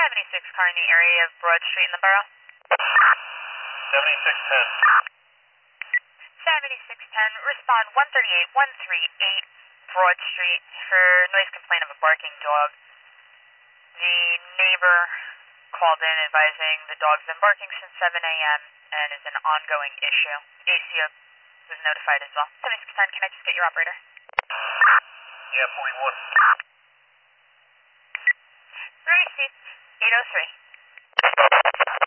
76 car in the area of Broad Street in the borough. 7610. 7610, respond 138138 Broad Street for noise complaint of a barking dog. The neighbor called in advising the dog's been barking since 7 a.m. and is an ongoing issue. ACO was notified as well. 7610, can I just get your operator? Yeah, 41. 3 seats, 803.